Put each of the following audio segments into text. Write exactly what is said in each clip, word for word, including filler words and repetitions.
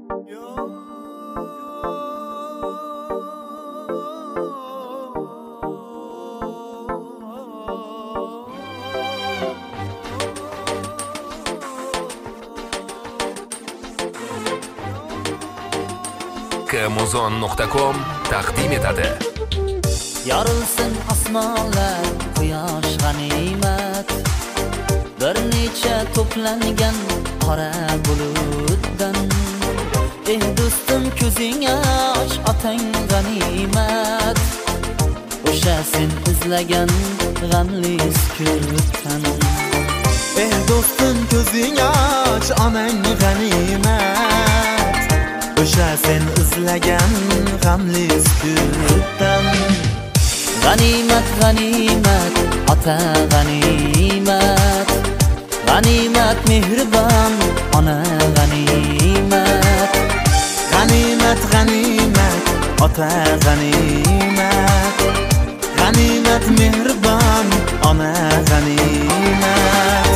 Muzon nuqta com taqdim etadi. Yorilsin osmonlar, quyosh g'animat, bir necha to'plangan qora bulutdan. Ey do'stim, ko'zing och, otang g'animat, o'sha sen izlagan g'amli sukutdan. Ey do'stim, ko'zing och, onang g'animat, o'sha sen izlagan g'amli sukutdan. G'animat, g'animat, ota g'animat, g'animat mehribon ona g'animat. G'animat, g'animat, ota g'animat, g'animat mehribon ona g'animat.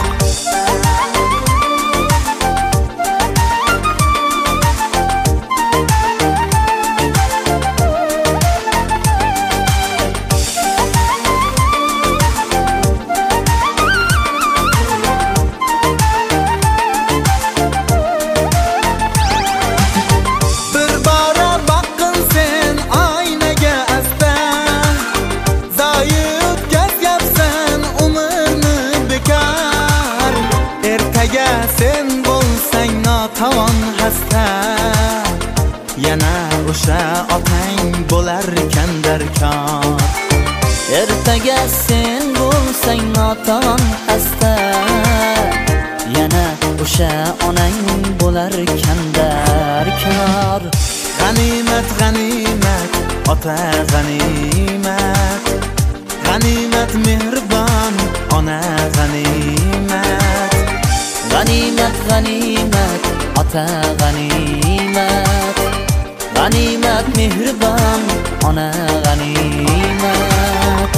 Yana o'sha otang bo'larkan darkor. Ertaga sen bo'lsang noton xasta, yana o'sha onang bo'larkan darkor. G'animat, g'animat, ota g'animat, g'animat mehribon ona g'animat. G'animat, g'animat, ota g'animat, g'animat mehribon ona g'animat.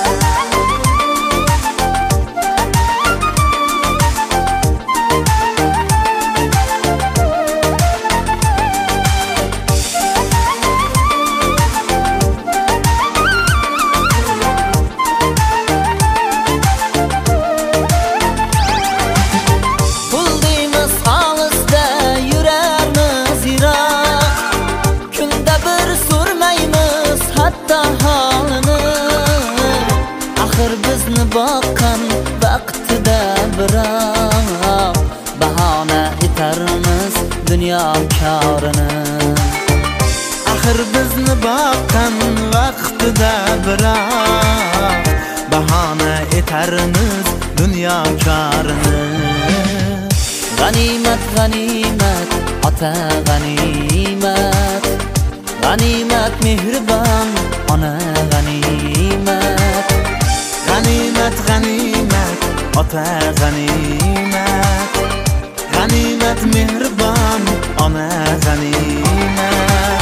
Boqqan vaqtida biroq bahona etarmiz dunyo korini. Axir bizni boqqan vaqtida biroq bahona etarmiz dunyo korini. G'animat, g'animat, ota g'animat, g'animat mehribon ona g'animat. G'animat, g'animat, ota g'animat, g'animat mehribon ona g'animat.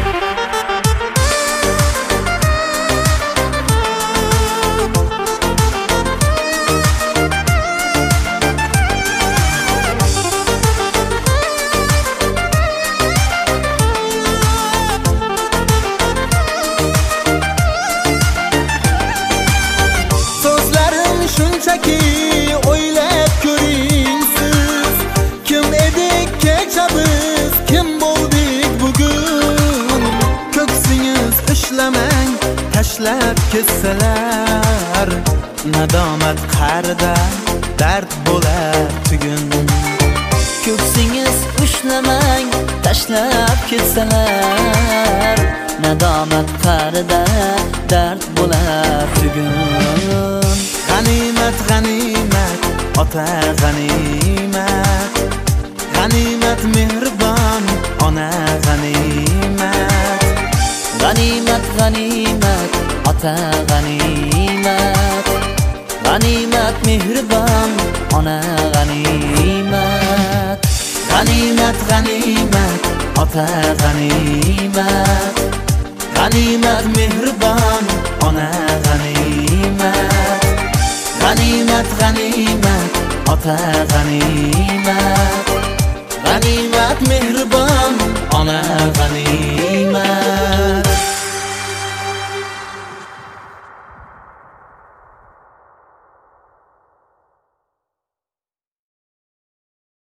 Shunchaki o'ylab ko'ring siz, kim edik kecha biz, kim bo'ldik bugun. Ko'ksingiz ishlamang, tashlab ketsalar, nadomat qarida dard bo'lar tugun. Ko'ksingiz ishlamang, tashlab ketsalar, nadomat qarida dard bo'lar tugun. G'animat, g'animat, ota g'animat, g'animat mehribon ona g'animat. G'animat, g'animat, ota g'animat, g'animat mehribon ona g'animat. G'animat, g'animat, ota g'animat, g'animat mehribon ona g'animat. G'animat, g'animat, ota g'animat, g'animat mehribon ona g'animat.